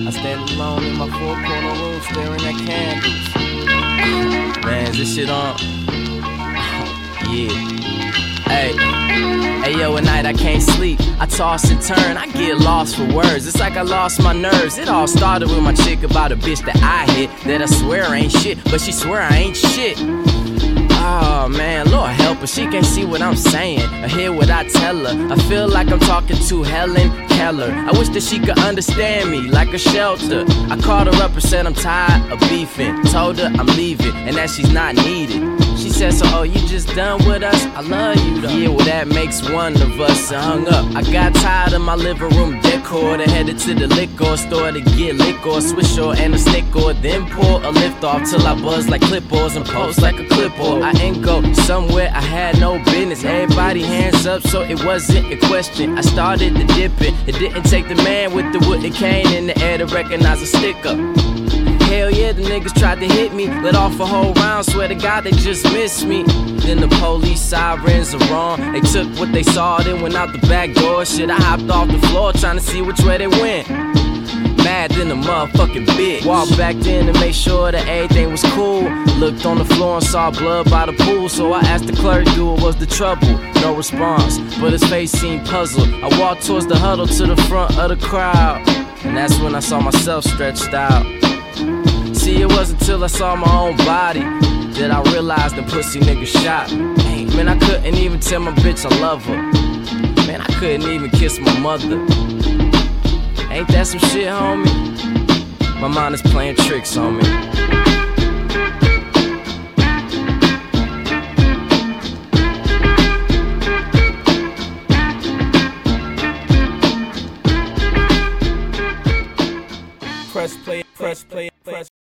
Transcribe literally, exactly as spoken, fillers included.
I stand alone in my four-corner room staring at candles. Man, is this shit on? Yeah. Hey. Hey yo, at night I can't sleep. I toss and turn, I get lost for words. It's like I lost my nerves. It all started with my chick about a bitch that I hit, that I swear ain't shit, but she swear I ain't shit. Oh man, Lord help her, she can't see what I'm saying or hear what I tell her. I feel like I'm talking to Helen Keller. I wish that she could understand me like a shelter. I called her up and said I'm tired of beefing. Told her I'm leaving and that she's not needed. She said, so oh, you just done with us? I love you though. Yeah, well that makes one of us. I hung up. I got tired of my living room decor. I headed to the liquor store to get liquor, swisher and a sticker. Then pour a lift off till I buzz like clipboards and post like a clipboard. I ain't go somewhere I had no business. Everybody hands up, so it wasn't a question. I started to dipping. It didn't take the man with the wooden cane in the air to recognize a sticker. Hell yeah, the niggas tried to hit me. Let off a whole round, swear to God they just missed me. Then the police sirens are on. They took what they saw, then went out the back door. Shit, I hopped off the floor trying to see which way they went. Mad than a motherfucking bitch. Walked back in to make sure that everything was cool. Looked on the floor and saw blood by the pool. So I asked the clerk, dude, what was the trouble? No response, but his face seemed puzzled. I walked towards the huddle to the front of the crowd, and that's when I saw myself stretched out. See, it wasn't until I saw my own body that I realized the pussy nigga shot me. Man, I couldn't even tell my bitch I love her. Man, I couldn't even kiss my mother. Ain't that some shit, homie? My mind is playing tricks on me. Press play, press play, press